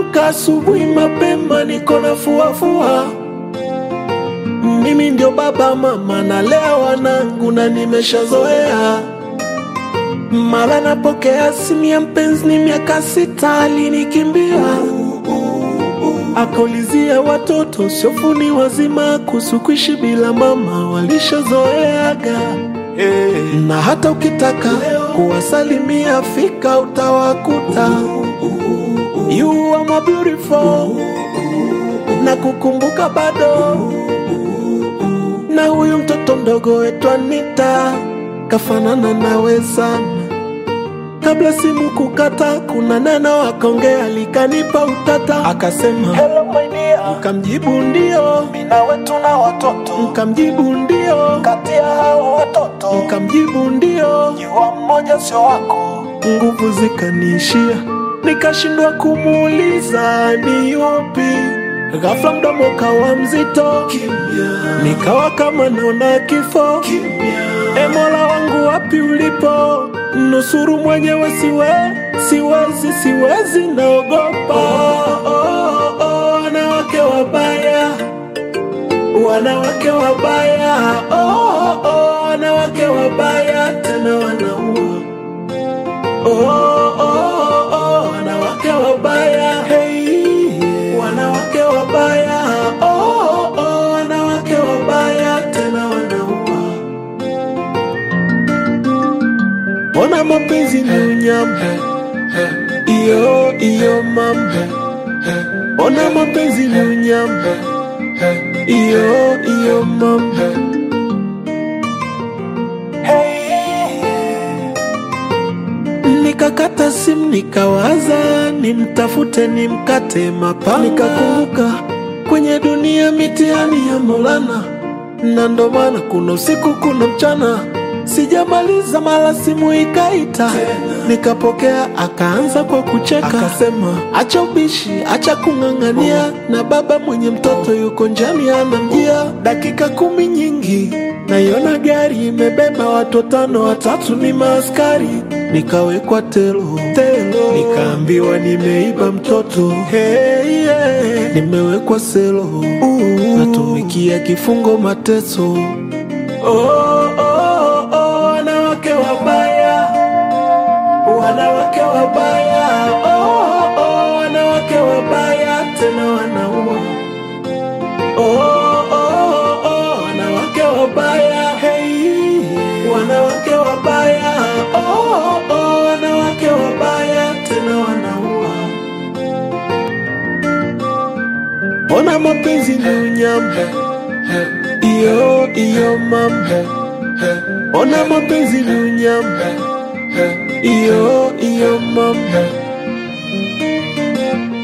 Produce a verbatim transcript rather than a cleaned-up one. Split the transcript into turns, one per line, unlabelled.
Naamka asubuhi mapema niko na fua fua. Mimi ndio baba mama na lea wanangu na nimeshazoea. Mara napokea simu ya mpenzi ni miaka sita alinikimbia. Akaulizia watoto siofuni wazima kuhusu kuishi bila mama walishazoeaga. Hey. Na hata ukitaka kuwasalimia fika utawakuta. You are my beautiful. Na kukumbuka bado. Na huyu mtoto mdogo wetu Anita kafanana nawe sana. Kabla simu kukata kuna neno akaongea likanipa utata. Akasema hello my dear. Nikamjibu ndio. Mimi nawe tuna watoto. Nikamjibu ndio. Kati ya hao watoto. Nikamjibu ndio. Jua mmoja sio wako. Nguvu zikaniishia. Nikashindwa kumuuliza ni yupi. Ghafla mdomo kawa mzito. Kimya. Nikawa kama naona kifo. Kimya. E Mola wangu wapi ulipo? Nusuru mwenyewe siwe, siwezi, siwezi naogopa. Oh, oh, oh, wanawake wabaya. Wanawake wabaya. Oh, oh, wanawake wabaya. Tena wanaua. Oh, oh, oh, wanawake wabaya. Hey, wanawake wabaya. Oh, oh, wanawake wabaya. Tena wanaua. Ona mapenzi ni unyama. Iyo, iyo mama. Ona mapenzi ni unyama. Iyo, iyo mama. Nikakata simu nikawaza nimtafute nimkate mapanga. Nikakumbuka kwenye dunia mitihani ya Maulana. Na ndo maana kuna usiku kuna mchana. Sijamaliza mala simu ikaita. Nikapokea akaanza kwa kucheka. Akasema acha ubishi, acha kung'ang'ania. Na baba mwenye mtoto yuko njiani anamjia. Dakika kumi nyingi naiona gari imebeba watu tano, watatu ni maaskari. Nikawekwa telo, telo. Nikaambiwa nimeiba mtoto. Hey, yeah. Nimewekwa selo. uh, Natumikia kifungo mateso. Oh, oh, oh, wanawake wabaya. Wanawake wabaya. Oh, oh, wanawake wabaya. Tena wanaua. Oh, oh, oh, wanawake wabaya. Hey, wanawake wabaya. Oh, oh, wanawake wabaya. Tena wanaua. Ona mapenzi ni unyama. Iyo, iyo mama. Ona mapenzi ni unyama. Iyo, iyo mama.